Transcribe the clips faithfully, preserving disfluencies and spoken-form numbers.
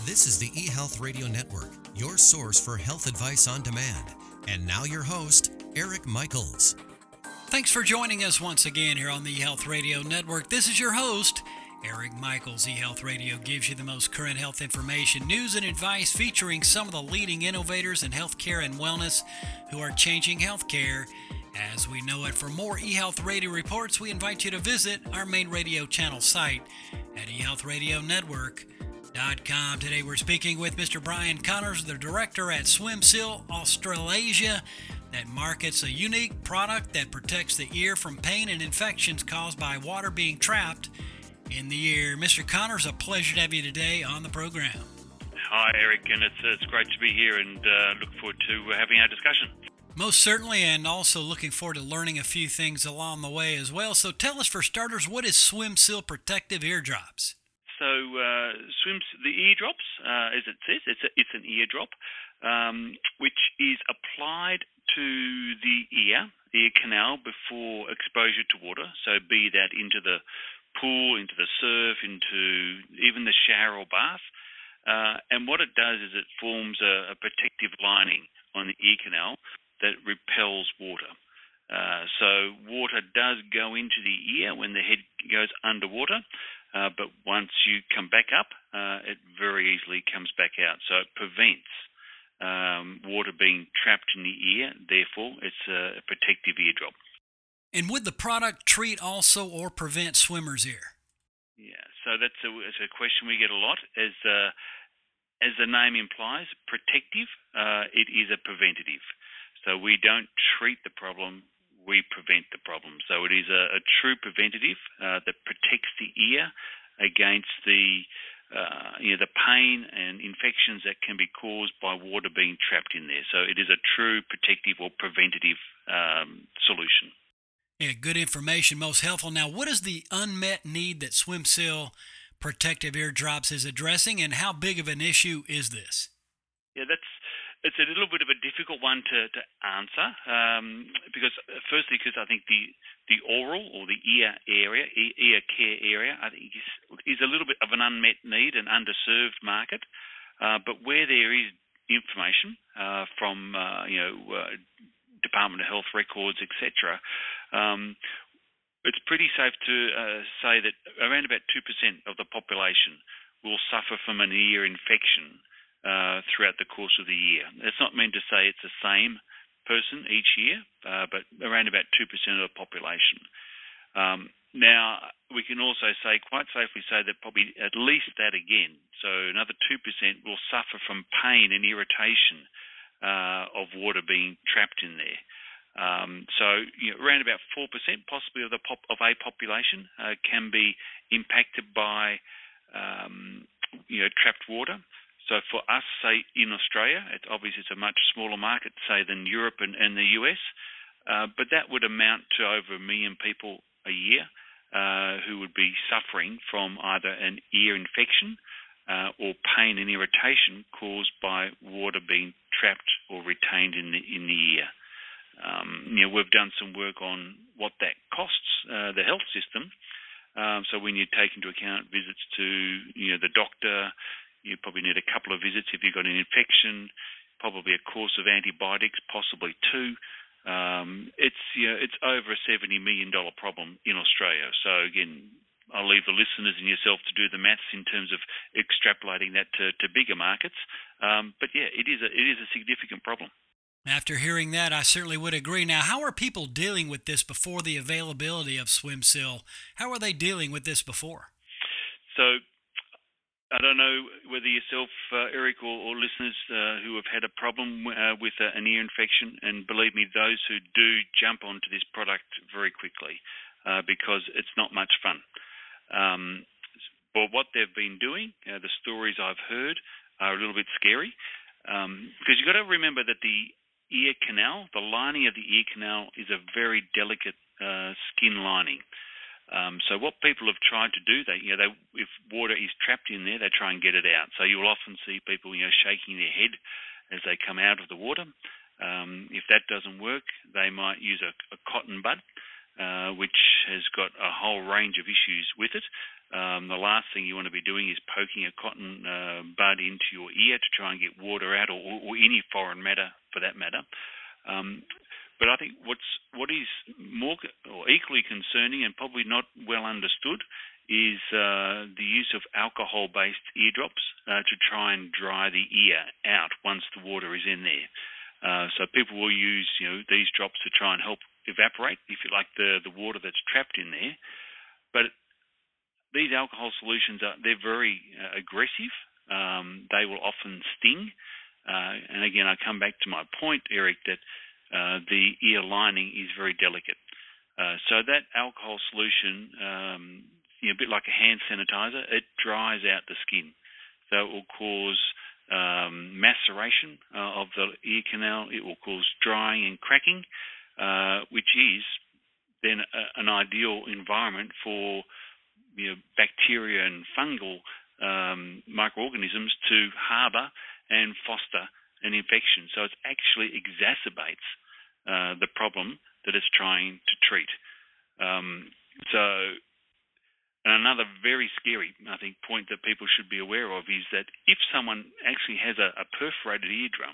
This is the eHealth Radio Network, your source for health advice on demand. And now your host, Eric Michaels. Thanks for joining us once again here on the eHealth Radio Network. This is your host, Eric Michaels. eHealth Radio gives you the most current health information, news, and advice featuring some of the leading innovators in healthcare and wellness who are changing healthcare as we know it. For more eHealth Radio reports, we invite you to visit our main radio channel site at e health radio network dot com. Today we're speaking with Mister Brian Connors, the director at SwimSeal Australasia, that markets a unique product that protects the ear from pain and infections caused by water being trapped in the ear. Mister Connors, a pleasure to have you today on the program. Hi, Eric, and it's it's great to be here and uh, look forward to having our discussion. Most certainly, and also looking forward to learning a few things along the way as well. So tell us, for starters, what is SwimSeal Protective Eardrops? So uh, swims the eardrops, uh, as it says, it's a, it's an eardrop um, which is applied to the ear, ear canal before exposure to water. So be that into the pool, into the surf, into even the shower or bath. Uh, and what it does is it forms a, a protective lining on the ear canal that repels water. Uh, so water does go into the ear when the head goes underwater, uh, but once you come back up, uh, it very easily comes back out. So it prevents um, water being trapped in the ear. Therefore, it's a, a protective eardrop. And would the product treat also or prevent swimmer's ear? Yeah, so that's a, that's a question we get a lot. As uh, as the name implies, protective, uh, it is a preventative. So we don't treat the problem, we prevent the problem. So it is a, a true preventative uh, that protects the ear against the uh, you know, the pain and infections that can be caused by water being trapped in there. So it is a true protective or preventative um, solution. Yeah, good information, most helpful. Now, what is the unmet need that SwimSeal Protective Eardrops is addressing, and how big of an issue is this? Yeah, that's it's a little bit of a difficult one to, to answer um, because, uh, firstly, because I think the the oral or the ear area, ear, ear care area, I think is, is a little bit of an unmet need, an underserved market. Uh, but where there is information uh, from, uh, you know, uh, Department of Health records, et cetera, um, it's pretty safe to uh, say that around about two percent of the population will suffer from an ear infection uh, throughout the course of the year. It's not meant to say it's the same person each year, uh, but around about two percent of the population. Um, now, we can also say, quite safely say that probably at least that again, so another two percent will suffer from pain and irritation uh, of water being trapped in there. Um, so you know, around about four percent possibly of the pop, of a population uh, can be impacted by um, you know trapped water. So for us, say in Australia, it's obviously it's a much smaller market, say, than Europe and, and the U S, uh, but that would amount to over a million people a year uh, who would be suffering from either an ear infection uh, or pain and irritation caused by water being trapped or retained in the in the ear. Um, you know, we've done some work on what that costs uh, the health system. Um, so when you take into account visits to, you know, the doctor, you probably need a couple of visits if you've got an infection, probably a course of antibiotics, possibly two. Um, it's you know, it's over a seventy million dollars problem in Australia. So again, I'll leave the listeners and yourself to do the maths in terms of extrapolating that to, to bigger markets. Um, but yeah, it is a, it is a significant problem. After hearing that, I certainly would agree. Now, how are people dealing with this before the availability of SwimSeal? How are they dealing with this before? So I don't know whether yourself, uh, Eric, or, or listeners uh, who have had a problem uh, with uh, an ear infection, and believe me, those who do jump onto this product very quickly uh, because it's not much fun. Um, but what they've been doing, uh, the stories I've heard, are a little bit scary um, because you've got to remember that the ear canal, the lining of the ear canal, is a very delicate uh, skin lining. Um, so what people have tried to do, they, you know, they, if water is trapped in there, they try and get it out. So you'll often see people, you know, shaking their head as they come out of the water. Um, if that doesn't work, they might use a, a cotton bud, uh, which has got a whole range of issues with it. Um, the last thing you want to be doing is poking a cotton uh, bud into your ear to try and get water out, or, or any foreign matter for that matter. Um, but I think what's what is more or equally concerning and probably not well understood is uh, the use of alcohol-based ear drops uh, to try and dry the ear out once the water is in there. Uh, so people will use, you know, these drops to try and help evaporate, if you like, the, the water that's trapped in there. But these alcohol solutions are they're very uh, aggressive. Um, they will often sting. Uh, and again, I come back to my point, Eric, that uh, the ear lining is very delicate. Uh, so that alcohol solution, um, you know, a bit like a hand sanitizer, it dries out the skin. So it will cause um, maceration uh, of the ear canal. It will cause drying and cracking, uh, which is then a, an ideal environment for, you know, bacteria and fungal um, microorganisms to harbour and foster an infection. So it actually exacerbates uh, the problem that it's trying to treat. Um, so and another very scary, I think, point that people should be aware of is that if someone actually has a, a perforated eardrum,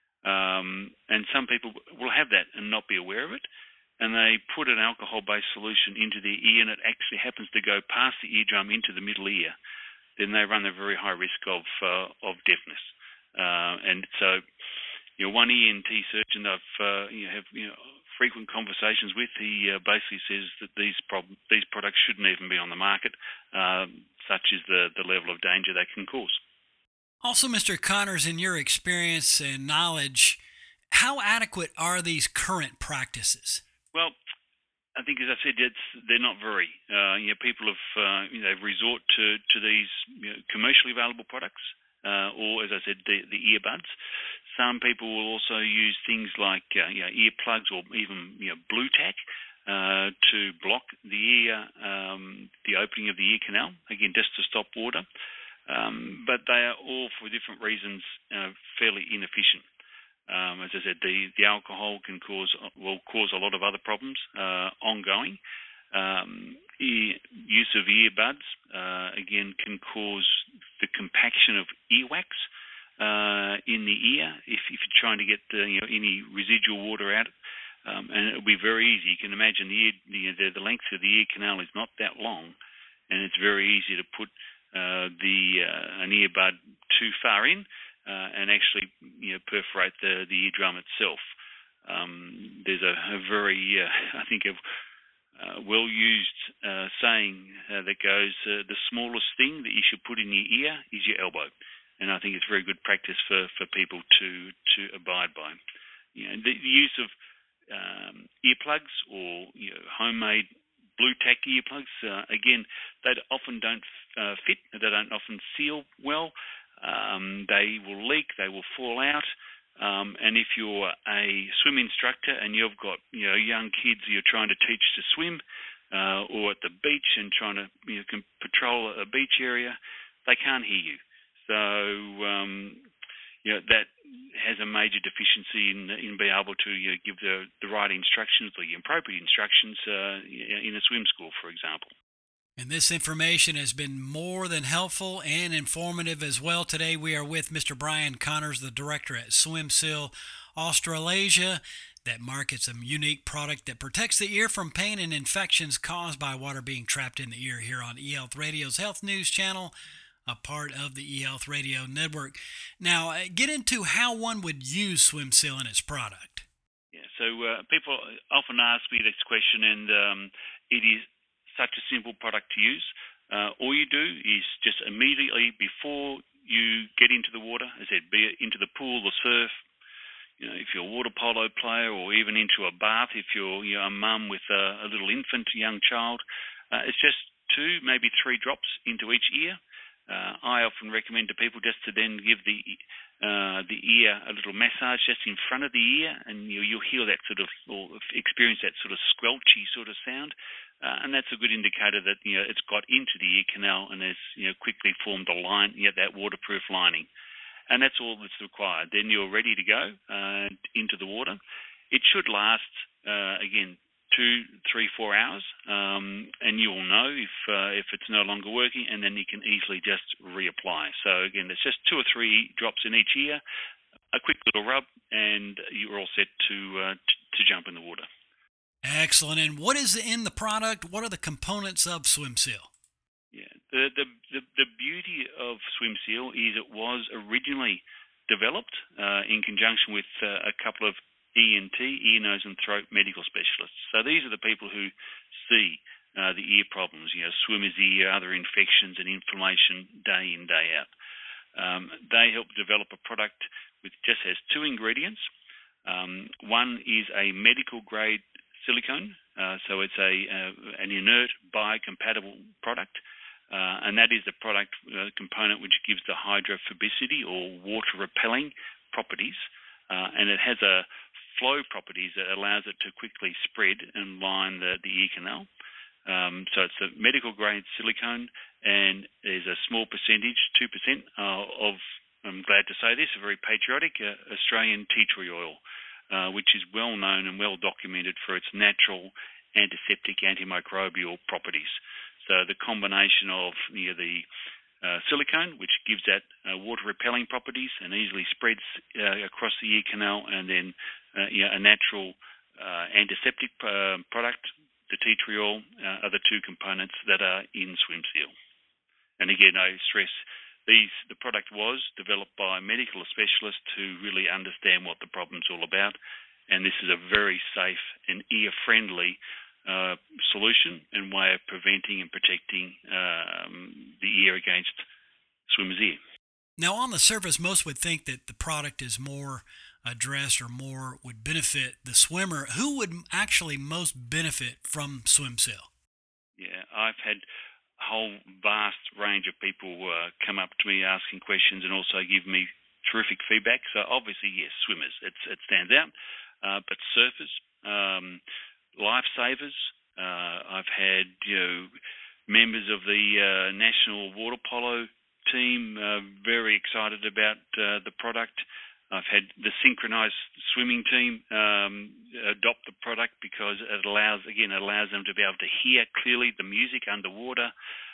um, and some people will have that and not be aware of it, and they put an alcohol-based solution into their ear and it actually happens to go past the eardrum into the middle ear, then they run a very high risk of uh, of deafness. Uh, and so, you know, one E N T surgeon I've uh, you know, have you know frequent conversations with, he uh, basically says that these prob- these products shouldn't even be on the market, uh, such is the the level of danger they can cause. Also, Mister Connors, in your experience and knowledge, how adequate are these current practices? Well, I think, as I said, it's, they're not very. Uh, you know, people have uh, you know resort to to these, you know, commercially available products, uh, or, as I said, the, the earbuds. Some people will also use things like uh, you know, earplugs or even, you know, blue tack uh, to block the ear, um, the opening of the ear canal. Again, just to stop water. Um, but they are all, for different reasons, uh, fairly inefficient. Um, as I said, the, the alcohol can cause will cause a lot of other problems uh, ongoing. Um, ear, use of earbuds, uh, again, can cause the compaction of earwax uh, in the ear if, if you're trying to get the, you know, any residual water out. Um, and it'll be very easy. You can imagine the, ear, the, the length of the ear canal is not that long, and it's very easy to put uh, the uh, an earbud too far in, Uh, and actually, you know, perforate the, the eardrum itself. Um, there's a, a very, uh, I think, a uh, well-used uh, saying uh, that goes, uh, the smallest thing that you should put in your ear is your elbow. And I think it's very good practice for, for people to, to abide by. You know, the, the use of um, earplugs or, you know, homemade blue tack earplugs, uh, again, they often don't uh, fit, they don't often seal well. Um, they will leak, they will fall out, um, and if you're a swim instructor and you've got, you know, young kids you're trying to teach to swim, uh, or at the beach and trying to, you know, can patrol a beach area, they can't hear you. So, um, you know, that has a major deficiency in in being able to, you know, give the, the right instructions or the appropriate instructions uh, in a swim school, for example. And this information has been more than helpful and informative as well. Today we are with Mister Brian Connors, the director at SwimSeal Australasia, that markets a unique product that protects the ear from pain and infections caused by water being trapped in the ear, here on eHealth Radio's Health News Channel, a part of the eHealth Radio Network. Now, get into how one would use SwimSeal and its product. Yeah, so uh, people often ask me this question, and um, it is such a simple product to use. Uh, all you do is just immediately before you get into the water, as I said, be it into the pool, the surf, you know, if you're a water polo player, or even into a bath if you're, you know, a mum with a, a little infant, a young child, uh, it's just two, maybe three drops into each ear. Uh, I often recommend to people just to then give the uh, the ear a little massage just in front of the ear, and you, you'll hear that sort of, or experience that sort of squelchy sort of sound. Uh, and that's a good indicator that, you know, it's got into the ear canal and has, you know, quickly formed a line, you know, that waterproof lining. And that's all that's required. Then you're ready to go uh, into the water. It should last, uh, again, two, three, four hours, um, and you will know if uh, if it's no longer working, and then you can easily just reapply. So again, there's just two or three drops in each ear, a quick little rub, and you're all set to uh, t- to jump in the water. Excellent. And what is in the product? What are the components of SwimSeal? Yeah, the the the, the beauty of SwimSeal is it was originally developed uh, in conjunction with uh, a couple of E N T, ear, nose and throat medical specialists. So these are the people who see uh, the ear problems, you know, swimmer's ear, other infections and inflammation day in, day out. Um, they helped develop a product which just has two ingredients. Um, one is a medical grade silicone, uh, so it's a uh, an inert biocompatible product, uh, and that is the product uh, component which gives the hydrophobicity or water repelling properties, uh, and it has a flow properties that allows it to quickly spread and line the, the ear canal. Um, so it's a medical grade silicone, and there's a small percentage, two percent, uh, of, I'm glad to say this, a very patriotic uh, Australian tea tree oil, uh, which is well known and well documented for its natural antiseptic antimicrobial properties. So the combination of you know, the uh, silicone, which gives that uh, water repelling properties and easily spreads uh, across the ear canal, and then uh, you know, a natural uh, antiseptic uh, product, the tea tree oil, uh, are the two components that are in SwimSeal. And again, I stress these the product was developed by medical specialists who really understand what the problem's all about, and this is a very safe and ear-friendly uh, solution and way of preventing and protecting um, the ear against swimmer's ear. Now, on the surface, most would think that the product is more addressed or more would benefit the swimmer. Who would actually most benefit from SwimSeal? Yeah, I've had a whole vast range of people uh, come up to me asking questions and also give me terrific feedback. So obviously, yes, swimmers, it's, it stands out, uh, but surfers, um, lifesavers. Uh, I've had you know members of the uh, national water polo team uh, very excited about uh, the product. I've had the synchronized swimming team um, adopt the product because it allows, again, it allows them to be able to hear clearly the music underwater.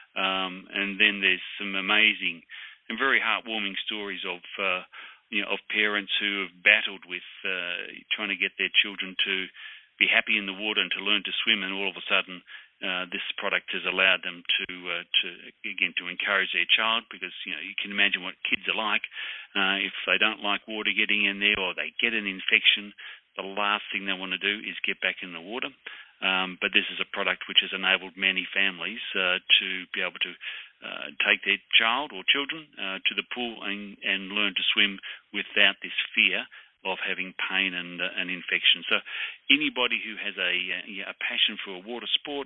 Um, and then there's some amazing and very heartwarming stories of, uh, you know, of parents who have battled with uh, trying to get their children to be happy in the water and to learn to swim, and all of a sudden Uh, this product has allowed them to, uh, to again, to encourage their child, because you know you can imagine what kids are like. Uh, if they don't like water getting in there, or they get an infection, the last thing they want to do is get back in the water. Um, but this is a product which has enabled many families uh, to be able to uh, take their child or children uh, to the pool and, and learn to swim without this fear of having pain and uh, an infection. So anybody who has a, a passion for a water sport,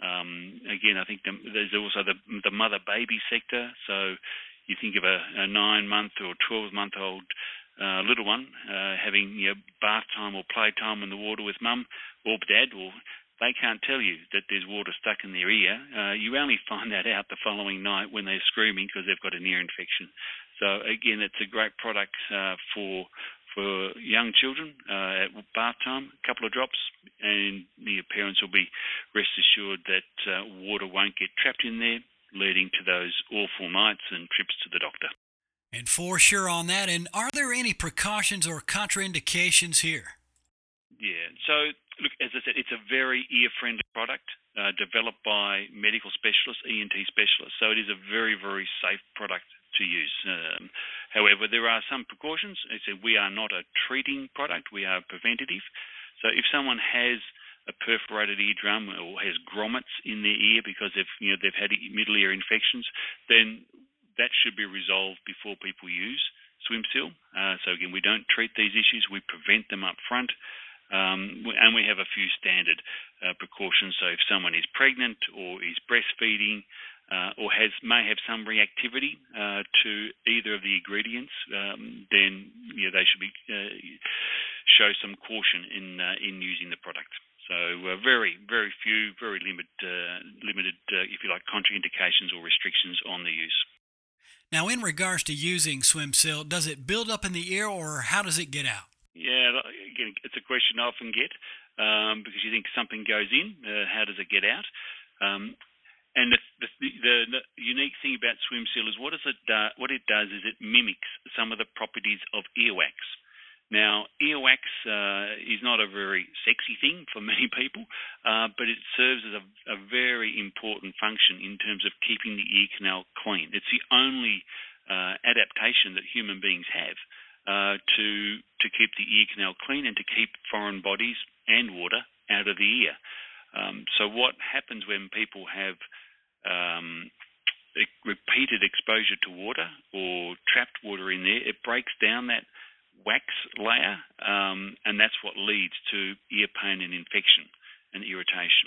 um, again, I think the, there's also the, the mother-baby sector. So you think of a, a nine-month or twelve-month-old uh, little one uh, having you know, bath time or play time in the water with mum or dad, or they can't tell you that there's water stuck in their ear. Uh, you only find that out the following night when they're screaming because they've got an ear infection. So again, it's a great product uh, for for young children uh, at bath time, a couple of drops, and the parents will be rest assured that uh, water won't get trapped in there, leading to those awful nights and trips to the doctor. And for sure on that. And are there any precautions or contraindications here? Yeah, so look, as I said, it's a very ear-friendly product uh, developed by medical specialists, E N T specialists, so it is a very, very safe product to use. Um, however, there are some precautions. As I said, we are not a treating product, we are preventative. So if someone has a perforated eardrum or has grommets in their ear because they've, you know, they've had middle ear infections, then that should be resolved before people use SwimSeal. Uh, so again, we don't treat these issues, we prevent them up front. Um, and we have a few standard uh, precautions. So if someone is pregnant or is breastfeeding, Uh, or has may have some reactivity uh, to either of the ingredients, um, then you know, they should be uh, show some caution in uh, in using the product. So uh, very very few, very limited uh, limited uh, if you like contraindications or restrictions on the use. Now, in regards to using SwimSeal, does it build up in the ear, or how does it get out? Yeah, again, it's a question I often get. um, because you think something goes in, uh, how does it get out? Um, and the, the, the, the unique thing about SwimSeal is what, does it do, what it does is it mimics some of the properties of earwax. Now, earwax uh, is not a very sexy thing for many people, uh, but it serves as a, a very important function in terms of keeping the ear canal clean. It's the only uh, adaptation that human beings have uh, to to keep the ear canal clean and to keep foreign bodies and water out of the ear. Um, so what happens when people have um, repeated exposure to water or trapped water in there, it breaks down that wax layer, um, and that's what leads to ear pain and infection and irritation.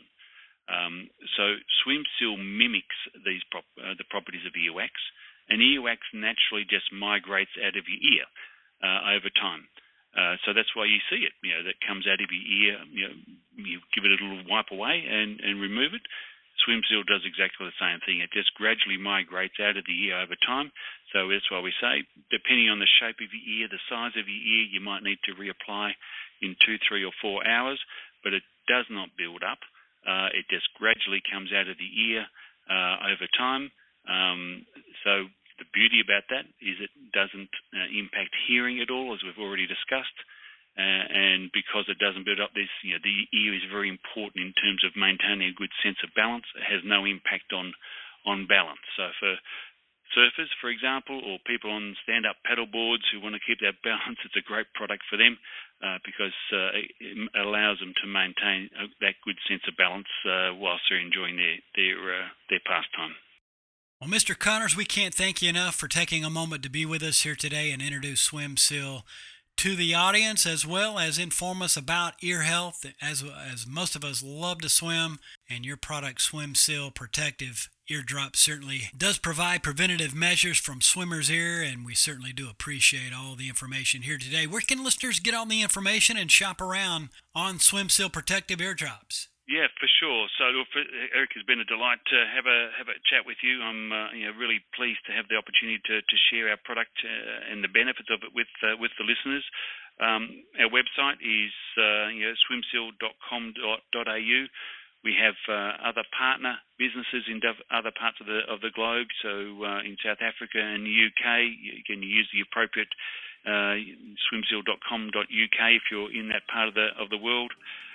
Um, so SwimSeal mimics these prop- uh, the properties of earwax, and earwax naturally just migrates out of your ear uh, over time. Uh, so that's why you see it, you know, that comes out of your ear. You know, you give it a little wipe away and, and remove it. SwimSeal does exactly the same thing. It just gradually migrates out of the ear over time. So that's why we say, depending on the shape of your ear, the size of your ear, you might need to reapply in two, three, or four hours, but it does not build up. Uh, it just gradually comes out of the ear uh, over time. Um, so the beauty about that is it doesn't uh, impact hearing at all, as we've already discussed. Uh, and because it doesn't build up this, you know, the ear is very important in terms of maintaining a good sense of balance. It has no impact on, on balance. So for surfers, for example, or people on stand-up paddle boards who want to keep their balance, it's a great product for them uh, because uh, it allows them to maintain a, that good sense of balance uh, whilst they're enjoying their their, uh, their pastime. Well, Mister Connors, we can't thank you enough for taking a moment to be with us here today and introduce SwimSeal to the audience, as well as inform us about ear health, as as most of us love to swim, and your product SwimSeal Protective Eardrop certainly does provide preventative measures from swimmer's ear, and we certainly do appreciate all the information here today. Where can listeners get all the information and shop around on SwimSeal Protective Eardrops? Yeah, for sure. So, Eric, it's been a delight to have a have a chat with you. I'm uh, you know, really pleased to have the opportunity to, to share our product uh, and the benefits of it with uh, with the listeners. Um, our website is uh, you know, swimseal dot com dot a u. We have uh, other partner businesses in other parts of the of the globe. So uh, in South Africa and the U K, you can use the appropriate uh, swimseal dot com dot u k if you're in that part of the of the world.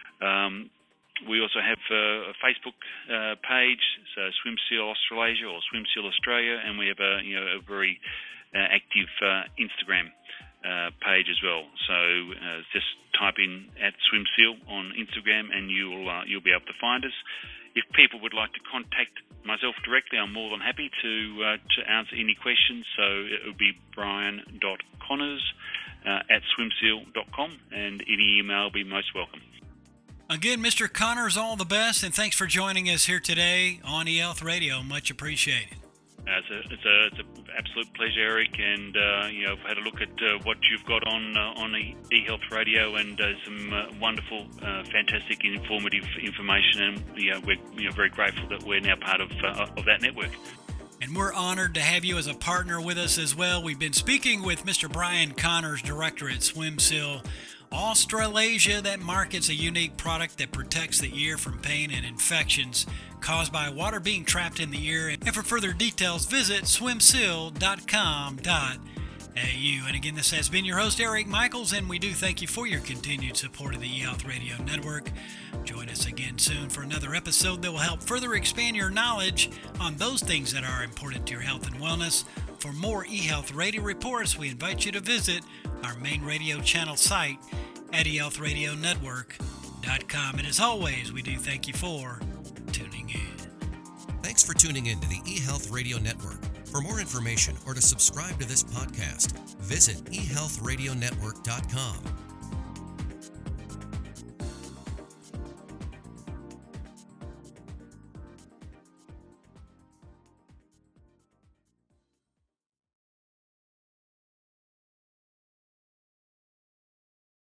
Um, We also have uh, a Facebook uh, page, so SwimSeal Australasia or SwimSeal Australia, and we have a you know a very uh, active uh, Instagram uh, page as well. So uh, just type in at SwimSeal on Instagram, and you'll uh, you'll be able to find us. If people would like to contact myself directly, I'm more than happy to uh, to answer any questions. So it would be brian dot connors uh, at swimseal dot com, and any email will be most welcome. Again, Mister Connors, all the best, and thanks for joining us here today on eHealth Radio. Much appreciated. Uh, it's a it's a it's an absolute pleasure, Eric, and uh, you know, I've had a look at uh, what you've got on uh, on eHealth Radio, and uh, some uh, wonderful, uh, fantastic, and informative information, and you know, we're you know, very grateful that we're now part of uh, of that network. And we're honored to have you as a partner with us as well. We've been speaking with Mister Brian Connors, director at SwimSeal Australasia, that markets a unique product that protects the ear from pain and infections caused by water being trapped in the ear. And for further details, visit swimseal dot com dot a u. And again, this has been your host, Eric Michaels, and we do thank you for your continued support of the eHealth Radio Network. Join us again soon for another episode that will help further expand your knowledge on those things that are important to your health and wellness. For more eHealth Radio reports, we invite you to visit our main radio channel site at e health radio network dot com. And as always, we do thank you for tuning in. Thanks for tuning in to the eHealth Radio Network. For more information or to subscribe to this podcast, visit e health radio network dot com.